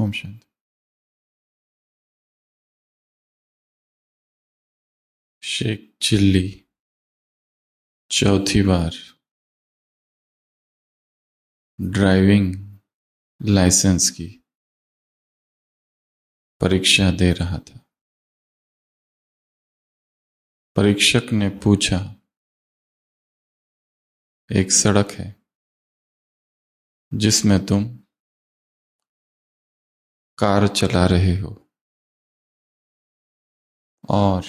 Om Shanti. Sheikh chilli चौथी बार driving licence की परीक्षा दे रहा था। परीक्षक ने पूछा, एक सड़क है जिसमें तुम कार चला रहे हो और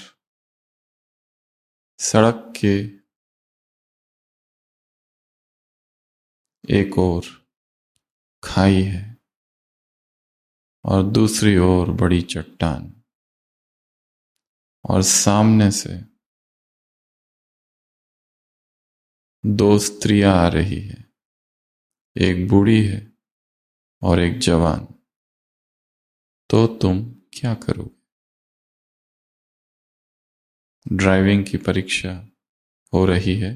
सड़क के एक ओर खाई है और दूसरी ओर बड़ी चट्टान, और सामने से दो स्त्रियां आ रही है, एक बूढ़ी है और एक जवान। तो तुम क्या करोगे? ड्राइविंग की परीक्षा हो रही है,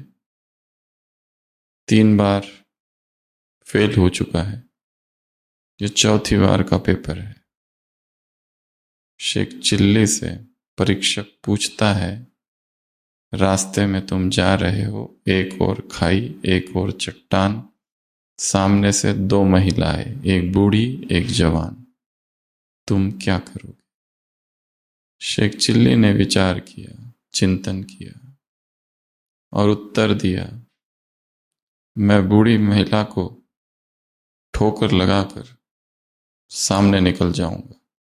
3 बार फेल हो चुका है, ये चौथी बार का पेपर है। शेख चिल्ली से परीक्षक पूछता है, रास्ते में तुम जा रहे हो, एक और खाई एक और चट्टान, सामने से 2 महिलाएं, एक बूढ़ी एक जवान, तुम क्या करोगे? शेख चिल्ली ने विचार किया, चिंतन किया और उत्तर दिया, मैं बूढ़ी महिला को ठोकर लगाकर सामने निकल जाऊंगा।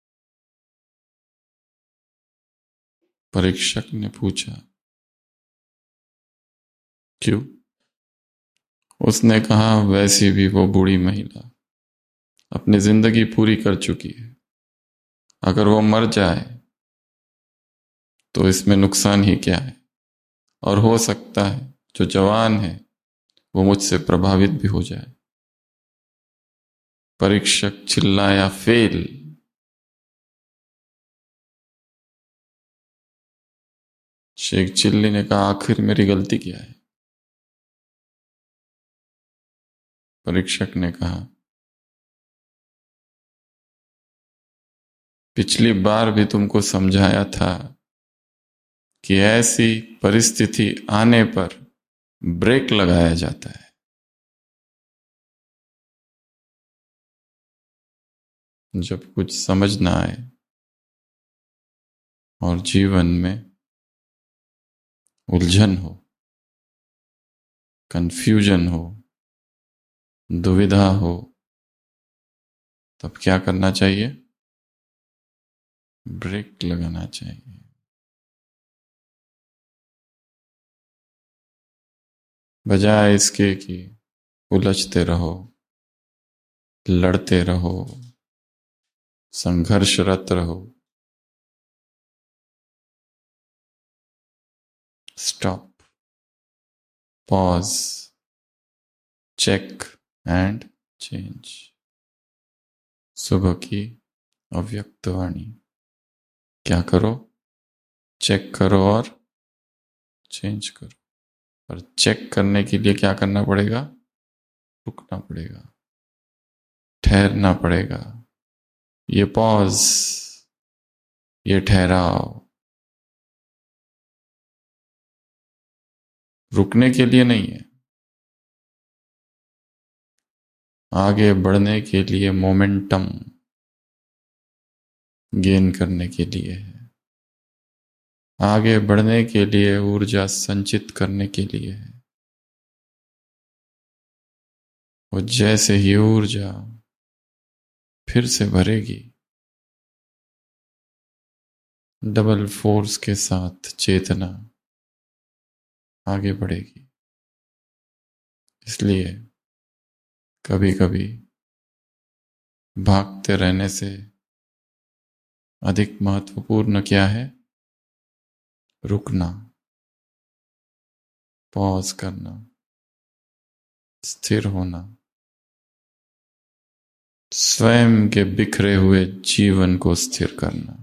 परीक्षक ने पूछा, क्यों? उसने कहा, वैसी भी वो बूढ़ी महिला अपनी जिंदगी पूरी कर चुकी है, अगर वो मर जाए तो इसमें नुकसान ही क्या है, और हो सकता है जो जवान है वो मुझसे प्रभावित भी हो जाए। परीक्षक चिल्लाया, फेल। शेख चिल्ली ने कहा, आखिर मेरी गलती क्या है? परीक्षक ने कहा, पिछली बार भी तुमको समझाया था कि ऐसी परिस्थिति आने पर ब्रेक लगाया जाता है। जब कुछ समझ ना आए और जीवन में उलझन हो, कंफ्यूजन हो, दुविधा हो, तब क्या करना चाहिए? ब्रेक लगाना चाहिए। बजाय इसके कि उलझते रहो, लड़ते रहो, संघर्षरत रहो, stop, pause, check and change. सुबह की अव्यक्त वाणी। क्या करो? चेक करो और चेंज करो। और चेक करने के लिए क्या करना पड़ेगा? रुकना पड़ेगा, ठहरना पड़ेगा। ये पॉज, ये ठहराव रुकने के लिए नहीं है, आगे बढ़ने के लिए, मोमेंटम गेन करने के लिए है, आगे बढ़ने के लिए, ऊर्जा संचित करने के लिए है। वो जैसे ही ऊर्जा फिर से भरेगी, डबल फोर्स के साथ चेतना आगे बढ़ेगी। इसलिए कभी कभी भागते रहने से अधिक महत्वपूर्ण क्या है? रुकना, पॉज करना, स्थिर होना, स्वयं के बिखरे हुए जीवन को स्थिर करना,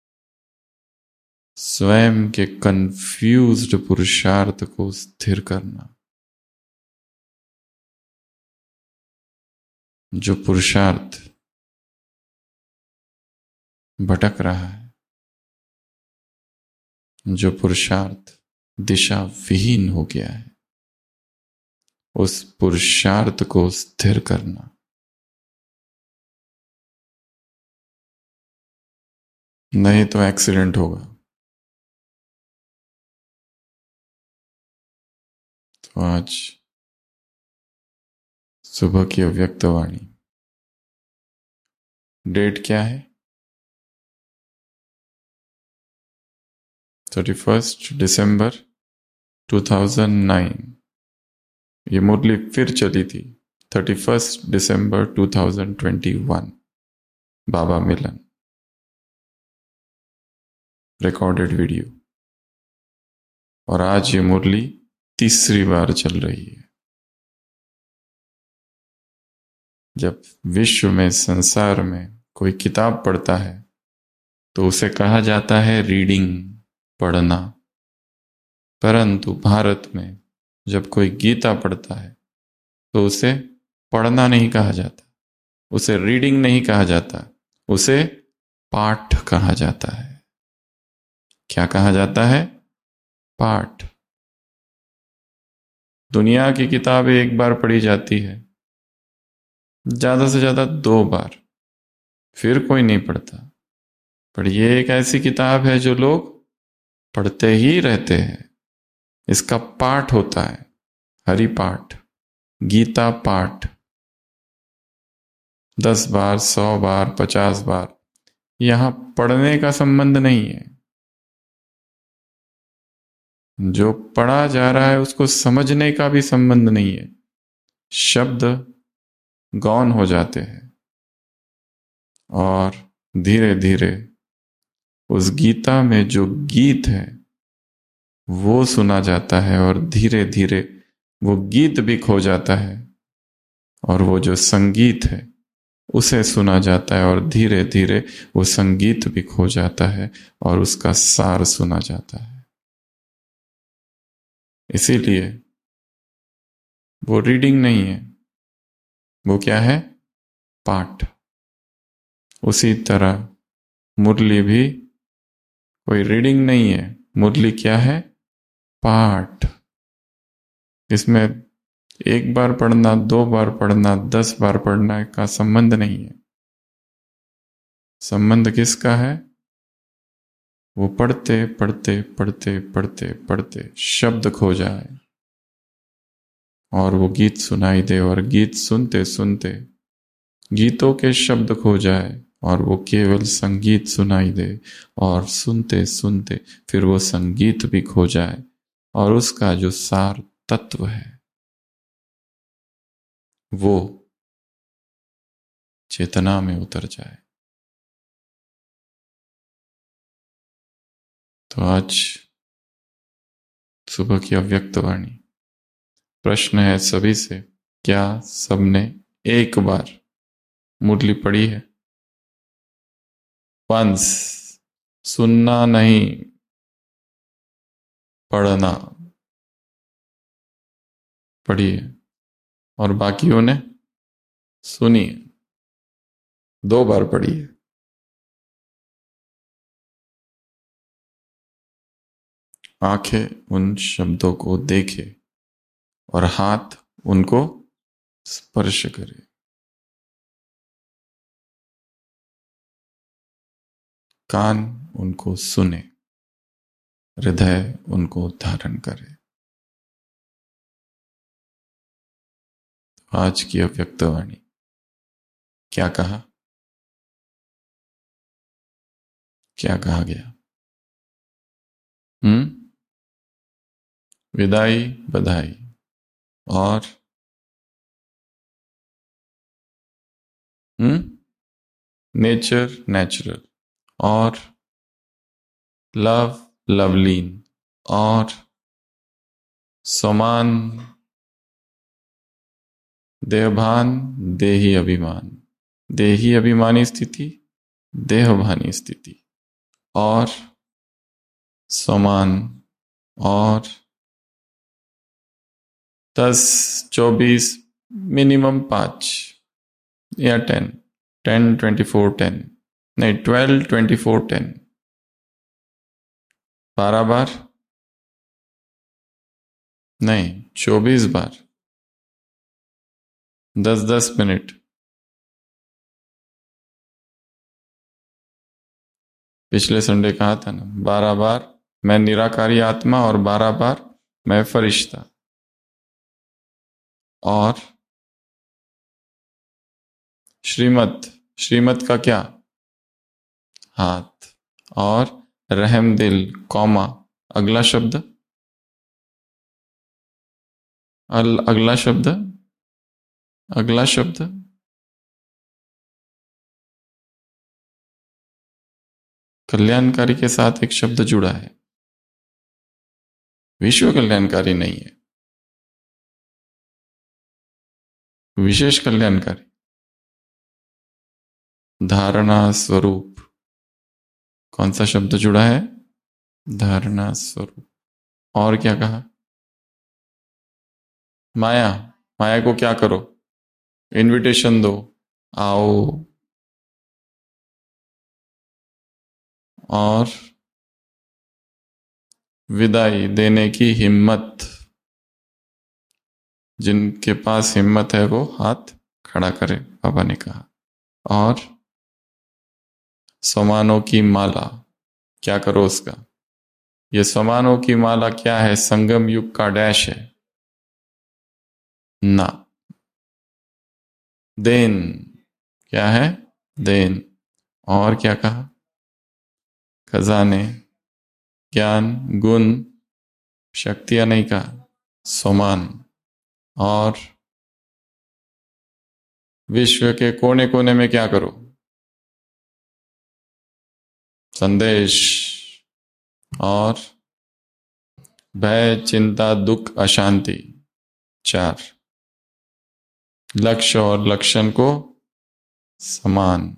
स्वयं के कंफ्यूज्ड पुरुषार्थ को स्थिर करना। जो पुरुषार्थ भटक रहा है, जो पुरुषार्थ दिशा विहीन हो गया है, उस पुरुषार्थ को स्थिर करना। नहीं तो एक्सीडेंट होगा। तो आज सुबह की अव्यक्त वाणी, डेट क्या है? 31 दिसंबर 2009। ये मुरली फिर चली थी 31 दिसंबर 2021, बाबा मिलन, रिकॉर्डेड वीडियो। और आज ये मुरली तीसरी बार चल रही है। जब विश्व में, संसार में कोई किताब पढ़ता है तो उसे कहा जाता है रीडिंग, पढ़ना। परंतु भारत में जब कोई गीता पढ़ता है तो उसे पढ़ना नहीं कहा जाता, उसे रीडिंग नहीं कहा जाता, उसे पाठ कहा जाता है। क्या कहा जाता है? पाठ। दुनिया की किताबें एक बार पढ़ी जाती है, ज्यादा से ज्यादा 2 बार, फिर कोई नहीं पढ़ता। पर यह एक ऐसी किताब है जो लोग पढ़ते ही रहते हैं। इसका पाठ होता है, हरि पाठ, गीता पाठ, 10 बार, 100 बार, 50 बार। यहां पढ़ने का संबंध नहीं है। जो पढ़ा जा रहा है उसको समझने का भी संबंध नहीं है। शब्द गौण हो जाते हैं और धीरे धीरे उस गीता में जो गीत है वो सुना जाता है, और धीरे धीरे वो गीत भी खो जाता है, और वो जो संगीत है उसे सुना जाता है, और धीरे धीरे वो संगीत भी खो जाता है और उसका सार सुना जाता है। इसीलिए वो रीडिंग नहीं है, वो क्या है? पाठ। उसी तरह मुरली भी कोई रीडिंग नहीं है, मुरली क्या है? पाठ। इसमें 1 बार पढ़ना, 2 बार पढ़ना, 10 बार पढ़ना का संबंध नहीं है। संबंध किसका है? वो पढ़ते पढ़ते पढ़ते पढ़ते पढ़ते शब्द खो जाए और वो गीत सुनाई दे, और गीत सुनते सुनते गीतों के शब्द खो जाए और वो केवल संगीत सुनाई दे, और सुनते सुनते फिर वो संगीत भी खो जाए और उसका जो सार तत्व है वो चेतना में उतर जाए। तो आज सुबह की अव्यक्त वाणी, प्रश्न है सभी से, क्या सबने एक बार मुरली पढ़ी है? वंस, सुनना नहीं, पढ़ना। पढ़ी है। और बाकियों ने सुनी है, 2 बार पढ़ी है। आंखें उन शब्दों को देखे और हाथ उनको स्पर्श करे। कान उनको सुने, हृदय उनको धारण करे। आज की अव्यक्त वाणी क्या कहा? क्या कहा गया? विदाई, बधाई और नेचर, नेचुरल और लव, लवलीन और समान, देहभान, देही अभिमान, देही अभिमानी स्थिति, देहभानी स्थिति और समान और 10, 24, मिनिमम 5 या 10, 10, 24, 10, नहीं, 12, 24, 10, 12 बार नहीं, 24 बार, 10-10 मिनट। पिछले संडे कहा था ना, 12 बार मैं निराकारी आत्मा और 12 बार मैं फरिश्ता। और श्रीमत, श्रीमत का क्या? हाथ। और रहम दिल, कौमा, अगला शब्द, अगला शब्द, अगला शब्द, कल्याणकारी के साथ एक शब्द जुड़ा है, विश्व कल्याणकारी नहीं है, विशेष कल्याणकारी। धारणा स्वरूप, कौन सा शब्द जुड़ा है? धारणा स्वरूप। और क्या कहा? माया, माया को क्या करो? इनविटेशन दो, आओ। और विदाई देने की हिम्मत, जिनके पास हिम्मत है वो हाथ खड़ा करे, बाबा ने कहा। और समानों की माला, क्या करो उसका? ये समानों की माला क्या है? संगम युग का डैश है ना। देन, क्या है? देन। और क्या कहा? खजाने, ज्ञान, गुण, शक्तियां नहीं कहा, समान। और विश्व के कोने कोने में क्या करो? संदेश। और भय, चिंता, दुख, अशांति, 4। लक्ष्य और लक्षण को समान।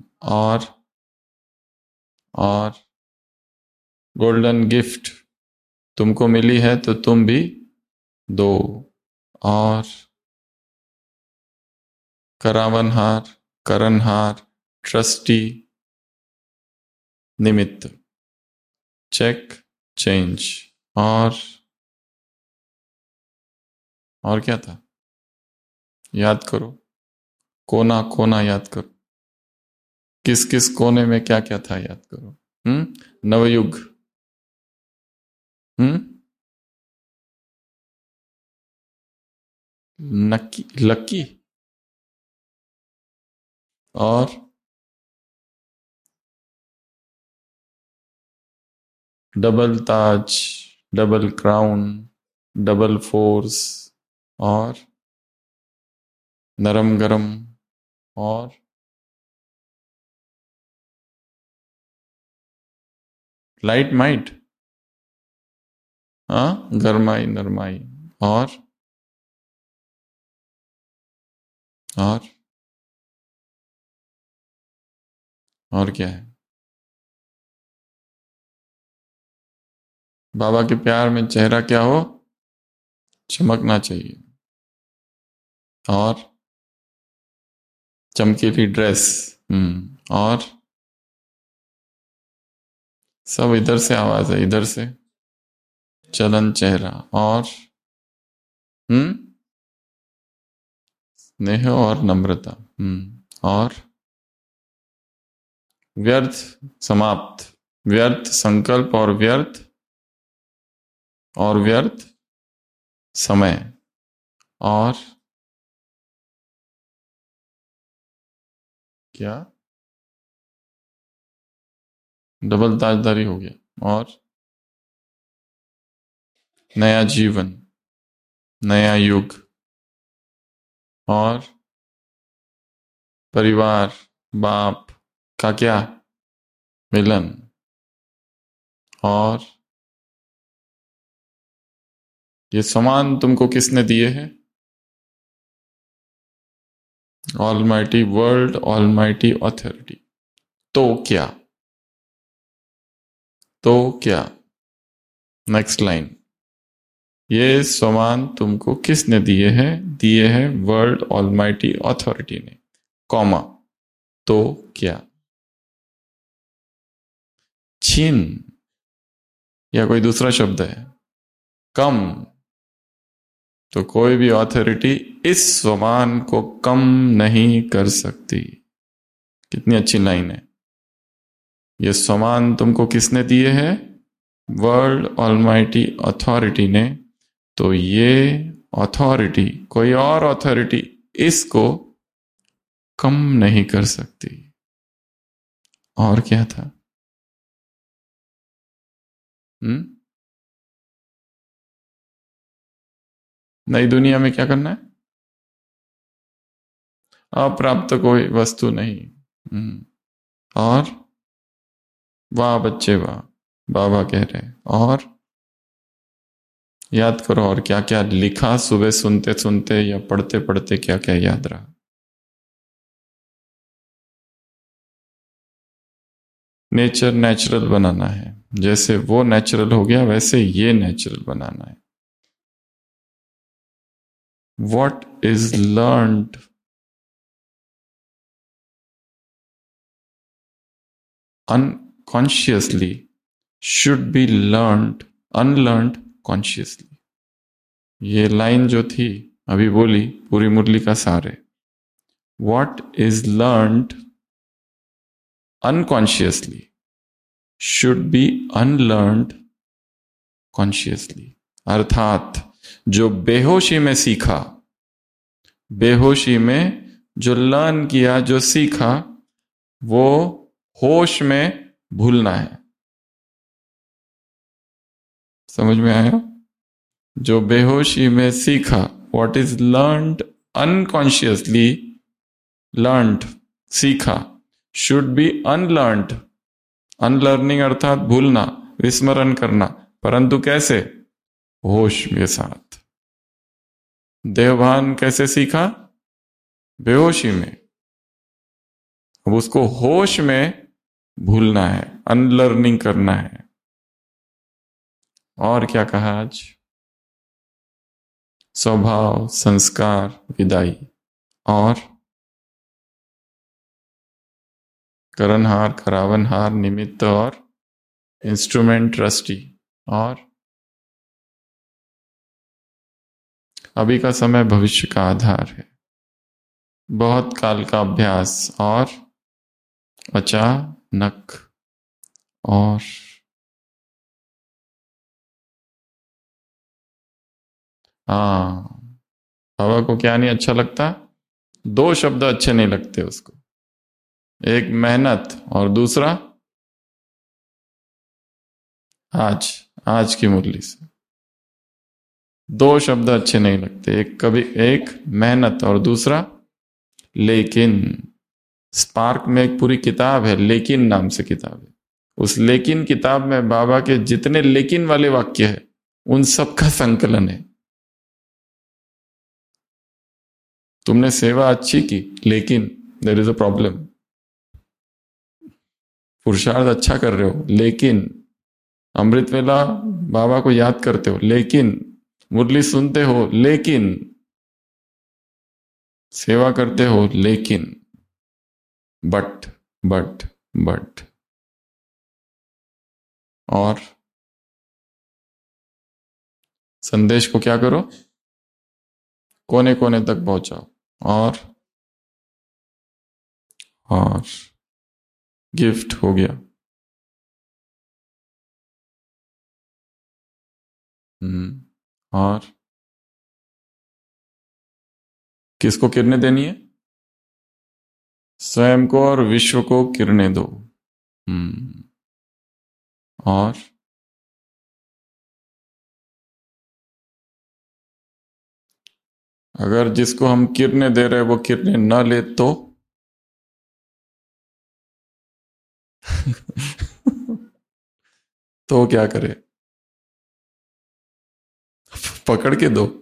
और गोल्डन गिफ्ट तुमको मिली है तो तुम भी दो। और करावनहार, करणहार, ट्रस्टी, निमित्त, चेक, चेंज। और क्या था? याद करो, कोना कोना याद करो, किस किस कोने में क्या क्या था, याद करो। नवयुग, नक्की, लक्की। और डबल ताज, डबल क्राउन, डबल फोर्स। और नरम गरम। और लाइट माइट, हाँ, गरमाई नरमाई। और और और क्या है? बाबा के प्यार में चेहरा क्या हो? चमकना चाहिए। और चमकीली ड्रेस। और सब इधर से आवाज है, इधर से। चलन चेहरा। और स्नेह और नम्रता। और व्यर्थ समाप्त, व्यर्थ संकल्प और व्यर्थ समय। और क्या? डबल ताजदारी हो गया। और नया जीवन, नया युग। और परिवार, बाप का क्या? मिलन। और ये समान तुमको किसने दिए हैं? Almighty world, almighty authority. तो क्या? तो क्या? नेक्स्ट लाइन, ये समान तुमको किसने दिए हैं? दिए हैं वर्ल्ड ऑलमाइटी ऑथोरिटी ने, कॉमा, तो क्या? छीन या कोई दूसरा शब्द है? कम। तो कोई भी अथॉरिटी इस स्वमान को कम नहीं कर सकती। कितनी अच्छी लाइन है। ये स्वमान तुमको किसने दिए हैं? वर्ल्ड ऑलमाइटी अथॉरिटी ने। तो ये अथॉरिटी, कोई और अथॉरिटी इसको कम नहीं कर सकती। और क्या था? नई दुनिया में क्या करना है? अप्राप्त कोई वस्तु नहीं। और वाह बच्चे वाह, बाबा कह रहे हैं। और याद करो, और क्या क्या लिखा सुबह सुनते सुनते या पढ़ते पढ़ते, क्या क्या याद रहा? नेचर नेचुरल बनाना है। जैसे वो नेचुरल हो गया वैसे ये नेचुरल बनाना है। What is learned unconsciously should be unlearned consciously। ये लाइन जो थी अभी बोली, पूरी मुरली का सार है। What is learned unconsciously should be unlearned consciously। अर्थात जो बेहोशी में सीखा, बेहोशी में जो लर्न किया, जो सीखा, वो होश में भूलना है। समझ में आया? जो बेहोशी में सीखा, what is learned unconsciously, learned सीखा, शुड बी अनलर्न्ड। अनलर्निंग अर्थात भूलना, विस्मरण करना, परंतु कैसे? होश के साथ। देवभान कैसे सीखा? बेहोशी में। अब उसको होश में भूलना है, अनलर्निंग करना है। और क्या कहा आज? स्वभाव, संस्कार, विदाई, और करणहार, करावनहार, निमित्त और इंस्ट्रूमेंट ट्रस्टी। और अभी का समय भविष्य का आधार है। बहुत काल का अभ्यास और अचानक। और हाँ, बाबा को क्या नहीं अच्छा लगता? दो शब्द अच्छे नहीं लगते उसको। एक मेहनत और दूसरा आज की मुरली से दो शब्द अच्छे नहीं लगते। एक मेहनत और दूसरा लेकिन। स्पार्क में एक पूरी किताब है, लेकिन नाम से किताब है। उस लेकिन किताब में बाबा के जितने लेकिन वाले वाक्य है, उन सब का संकलन है। तुमने सेवा अच्छी की, लेकिन देयर इज अ प्रॉब्लम। पुरुषार्थ अच्छा कर रहे हो, लेकिन अमृत वेला बाबा को याद करते हो, लेकिन मुरली सुनते हो, लेकिन सेवा करते हो, लेकिन बट बट बट। और संदेश को क्या करो? कोने कोने तक पहुंचाओ। और गिफ्ट हो गया। और किसको किरणें देनी है? स्वयं को और विश्व को किरणें दो। और अगर जिसको हम किरणें दे रहे वो किरणें न ले तो तो क्या करे? पकड़ के दो।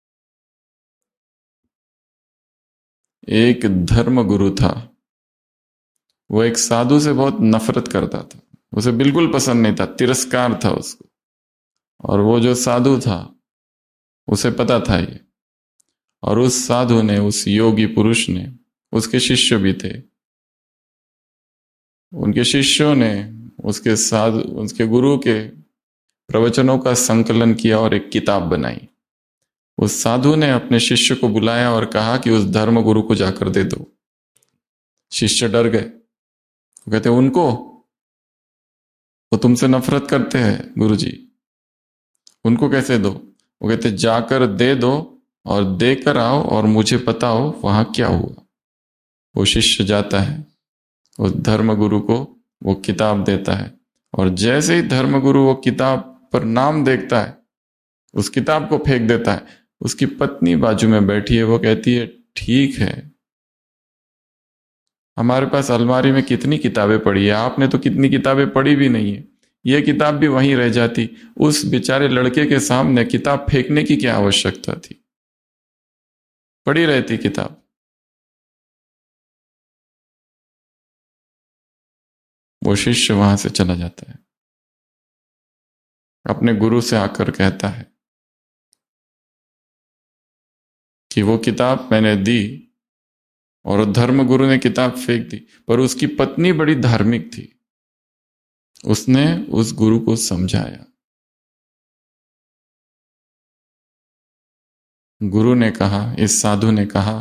एक धर्म गुरु था, वो एक साधु से बहुत नफरत करता था। उसे बिल्कुल पसंद नहीं था, तिरस्कार था उसको। और वो जो साधु था उसे पता था ये। और उस साधु ने, उस योगी पुरुष ने, उसके शिष्य भी थे, उनके शिष्यों ने उसके साथ उसके गुरु के प्रवचनों का संकलन किया और एक किताब बनाई। उस साधु ने अपने शिष्य को बुलाया और कहा कि उस धर्म गुरु को जाकर दे दो। शिष्य डर गए, वो कहते उनको, वो तुमसे नफरत करते हैं गुरुजी, उनको कैसे दो? वो कहते जाकर दे दो और देकर आओ और मुझे बताओ वहां क्या हुआ। वो शिष्य जाता है, उस धर्म गुरु को वो किताब देता है, और जैसे ही धर्म गुरु वो किताब पर नाम देखता है, उस किताब को फेंक देता है। उसकी पत्नी बाजू में बैठी है, वो कहती है ठीक है, हमारे पास अलमारी में कितनी किताबें पड़ी है, आपने तो कितनी किताबें पढ़ी भी नहीं है, ये किताब भी वहीं रह जाती। उस बेचारे लड़के के सामने किताब फेंकने की क्या आवश्यकता थी, पड़ी रहती किताब। वो शिष्य वहां से चला जाता है, अपने गुरु से आकर कहता है कि वो किताब मैंने दी और धर्म गुरु ने किताब फेंक दी, पर उसकी पत्नी बड़ी धार्मिक थी, उसने उस गुरु को समझाया। गुरु ने कहा, इस साधु ने कहा,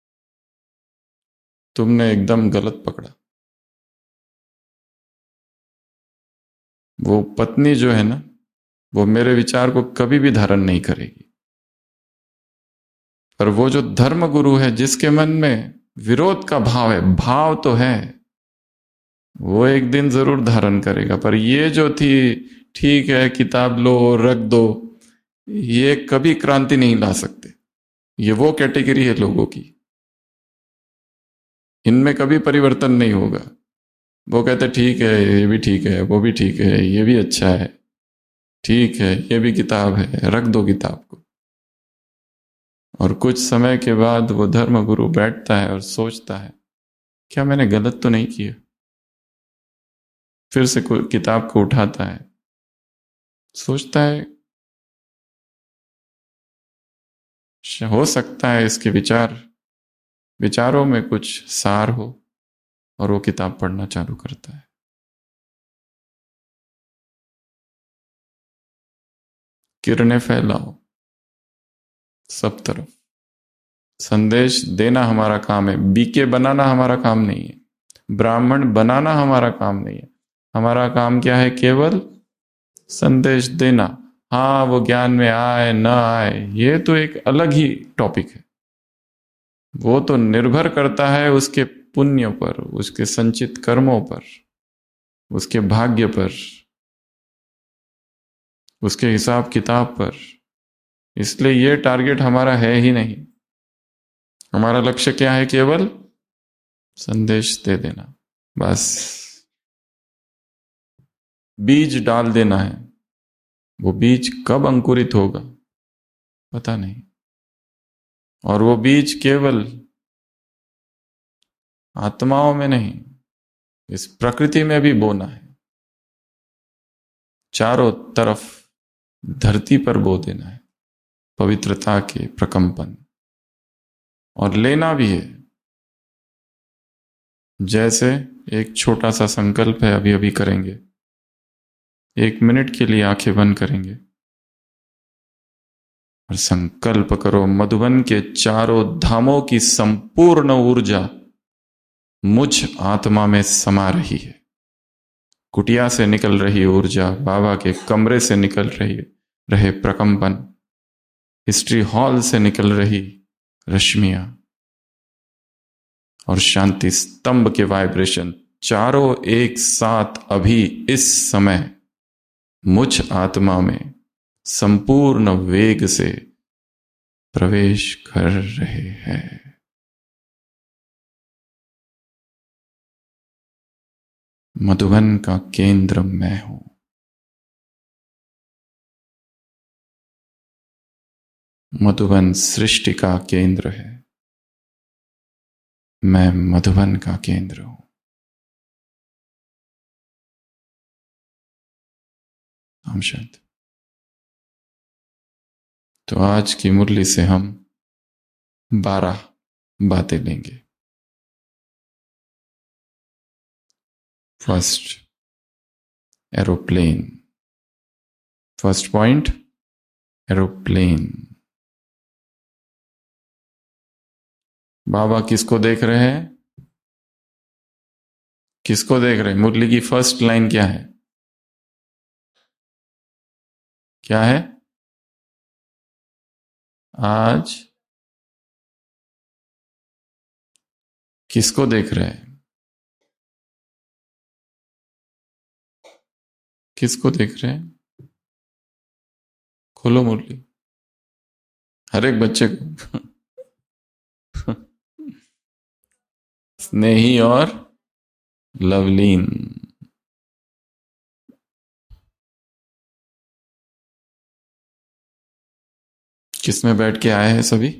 तुमने एकदम गलत पकड़ा। वो पत्नी जो है ना, वो मेरे विचार को कभी भी धारण नहीं करेगी, पर वो जो धर्म गुरु है, जिसके मन में विरोध का भाव है, भाव तो है, वो एक दिन जरूर धारण करेगा। पर ये जो थी, ठीक है किताब लो रख दो, ये कभी क्रांति नहीं ला सकते। ये वो कैटेगरी है लोगों की, इनमें कभी परिवर्तन नहीं होगा। वो कहते ठीक है, ये भी ठीक है, वो भी ठीक है, ये भी अच्छा है, ठीक है, ये भी किताब है, रख दो किताब को। और कुछ समय के बाद वो धर्म गुरु बैठता है और सोचता है, क्या मैंने गलत तो नहीं किया? फिर से किताब को उठाता है, सोचता है हो सकता है इसके विचारों में कुछ सार हो, और वो किताब पढ़ना चालू करता है। किरणें फैलाओ सब तरफ, संदेश देना हमारा काम है, बीके बनाना हमारा काम नहीं है, ब्राह्मण बनाना हमारा काम नहीं है। हमारा काम क्या है? केवल संदेश देना। हाँ, वो ज्ञान में आए ना आए ये तो एक अलग ही टॉपिक है, वो तो निर्भर करता है उसके पुण्य पर, उसके संचित कर्मों पर, उसके भाग्य पर, उसके हिसाब किताब पर। इसलिए ये टारगेट हमारा है ही नहीं। हमारा लक्ष्य क्या है? केवल संदेश दे देना, बस बीज डाल देना है। वो बीज कब अंकुरित होगा पता नहीं, और वो बीज केवल आत्माओं में नहीं, इस प्रकृति में भी बोना है, चारों तरफ धरती पर बो देना है पवित्रता के प्रकंपन, और लेना भी है। जैसे एक छोटा सा संकल्प है, अभी अभी करेंगे, 1 मिनट के लिए आंखें बंद करेंगे और संकल्प करो, मधुबन के चारों धामों की संपूर्ण ऊर्जा मुझ आत्मा में समा रही है। कुटिया से निकल रही ऊर्जा, बाबा के कमरे से निकल रहे प्रकंपन, हिस्ट्री हॉल से निकल रही रश्मियां, और शांति स्तंभ के वाइब्रेशन, चारों एक साथ अभी इस समय मुझ आत्मा में संपूर्ण वेग से प्रवेश कर रहे हैं। मधुबन का केंद्र मैं हूं। मधुबन सृष्टि का केंद्र है, मैं मधुबन का केंद्र हूं। हम शांति। तो आज की मुरली से हम 12 बातें लेंगे। First, aeroplane. First point aeroplane. बाबा किसको देख रहे हैं? किसको देख रहे हैं? मुरली की फर्स्ट लाइन क्या है? क्या है? आज किसको देख रहे हैं? किसको देख रहे हैं? खोलो मुरली, हर एक बच्चे को। स्नेही और लवलीन। किसमें बैठ के आए हैं सभी?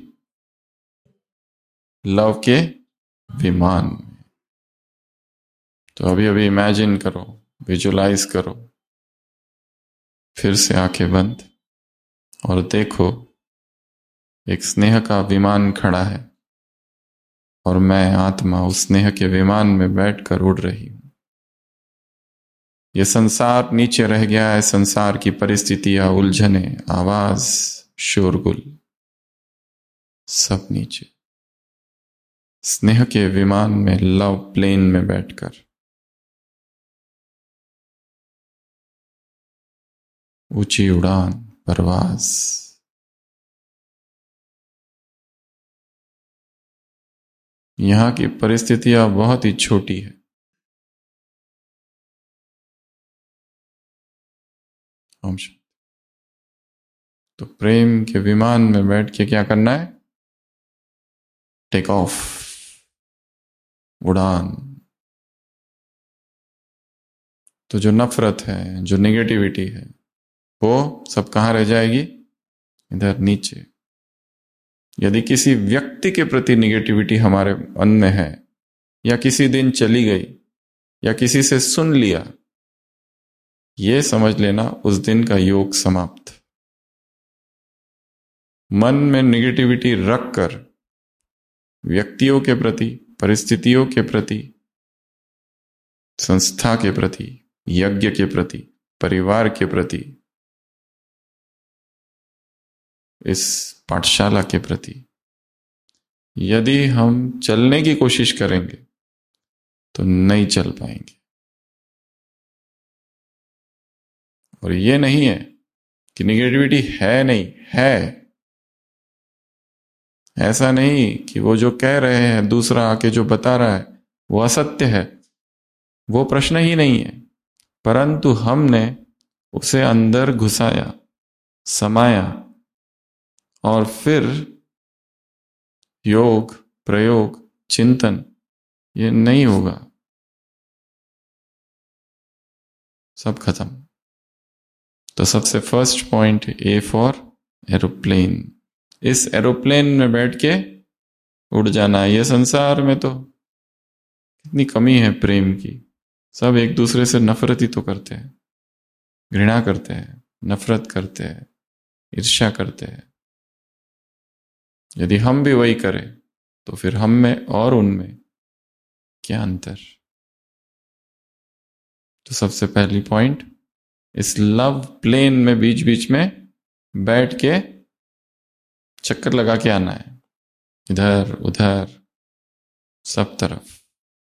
लव के विमान में। तो अभी अभी इमेजिन करो, विजुलाइज करो, फिर से आंखें बंद और देखो, एक स्नेह का विमान खड़ा है और मैं आत्मा उस स्नेह के विमान में बैठकर उड़ रही हूं। यह संसार नीचे रह गया है, संसार की परिस्थितियां, उलझने, आवाज, शोरगुल, सब नीचे। स्नेह के विमान में, लव प्लेन में बैठकर ऊंची उड़ान, परवाज। यहां की परिस्थितियां बहुत ही छोटी है। ओम शांति। तो प्रेम के विमान में बैठ के क्या करना है? टेक ऑफ, उड़ान। तो जो नफरत है, जो नेगेटिविटी है, वो सब कहां रह जाएगी? इधर नीचे। यदि किसी व्यक्ति के प्रति नेगेटिविटी हमारे मन में है, या किसी दिन चली गई, या किसी से सुन लिया, ये समझ लेना उस दिन का योग समाप्त। मन में नेगेटिविटी रखकर व्यक्तियों के प्रति, परिस्थितियों के प्रति, संस्था के प्रति, यज्ञ के प्रति, परिवार के प्रति, इस पाठशाला के प्रति यदि हम चलने की कोशिश करेंगे तो नहीं चल पाएंगे। और ये नहीं है कि निगेटिविटी है, नहीं है। ऐसा नहीं कि वो जो कह रहे हैं, दूसरा आके जो बता रहा है, वो असत्य है, वो प्रश्न ही नहीं है। परंतु हमने उसे अंदर घुसाया, समाया, और फिर योग, प्रयोग, चिंतन, ये नहीं होगा, सब खत्म। तो सबसे first point, A for aeroplane. इस एरोप्लेन में बैठ के उड़ जाना। ये संसार में तो कितनी कमी है प्रेम की। सब एक दूसरे से नफरत ही तो करते हैं, घृणा करते हैं, नफरत करते हैं, ईर्ष्या करते हैं। यदि हम भी वही करें तो फिर हम में और उनमें क्या अंतर? तो सबसे पहली पॉइंट, इस लव प्लेन में बीच बीच में बैठ के चक्कर लगा के आना है, इधर उधर सब तरफ।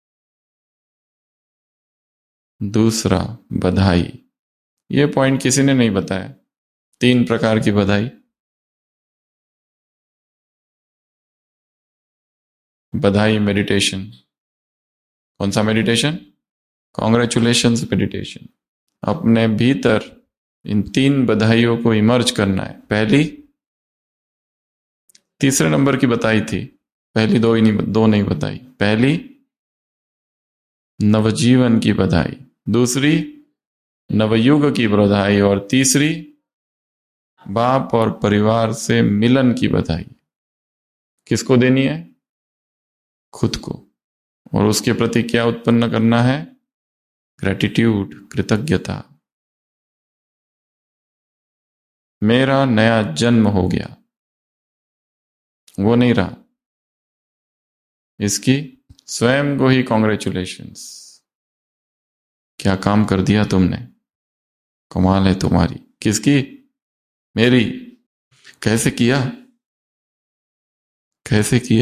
दूसरा, बधाई। ये पॉइंट किसी ने नहीं बताया। 3 प्रकार की बधाई। बधाई मेडिटेशन। कौन सा मेडिटेशन? Congratulations meditation. अपने भीतर इन 3 बधाइयों को इमर्ज करना है। पहली, तीसरे नंबर की बताई थी, पहली 2 नहीं बताई। पहली, नवजीवन की बधाई। दूसरी, नवयुग की बधाई। और तीसरी, बाप और परिवार से मिलन की बधाई। किसको देनी है? खुद को। और उसके प्रति क्या उत्पन्न करना है? ग्रेटिट्यूड, कृतज्ञता। मेरा नया जन्म हो गया, वो नहीं रहा। इसकी स्वयं को ही कॉन्ग्रेचुलेशंस। क्या काम कर दिया तुमने। कमाल है तुम्हारी। किसकी? मेरी। कैसे किया? कैसे किया?